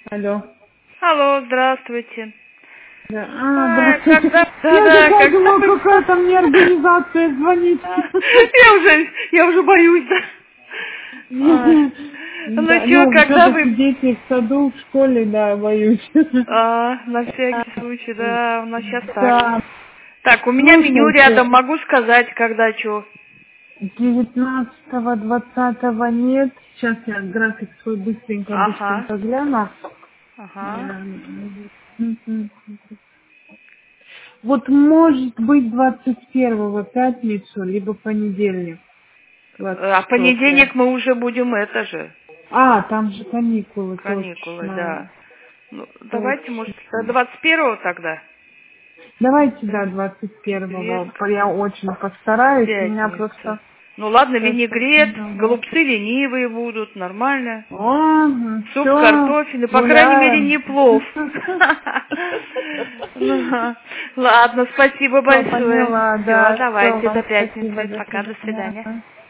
Алло. Алло, здравствуйте. Да. Когда, Я такая думала, какая-то мне организация звонит. Я уже боюсь, да. Ну Да, что, когда все-таки вы... дети в саду, в школе, да, боюсь. На всякий случай, да, у нас сейчас так. Да. Так, у меня меню Слушайте, рядом, могу сказать, когда что. 19-го, 20-го нет. Сейчас я график свой быстренько Ага, гляну. ага. Вот может быть 21-го пятницу, либо понедельник, А в 24-го. понедельник мы уже будем это же, Там же каникулы, каникулы, точно. да. Ну, давайте, может, Точно. 21-го тогда? Давайте, да, 21-го. Четверг, Я очень постараюсь. У меня пятница. просто Ну ладно, сейчас винегрет, очень голубцы ленивые будут, нормально. много. Суп Все, картофельный, по крайней мере, гуляем. не плов. Ну, ладно, спасибо Все, большое. поняла, Все, да. Все, давайте, вам до спасибо, пятницы. до Пока, до свидания. свидания.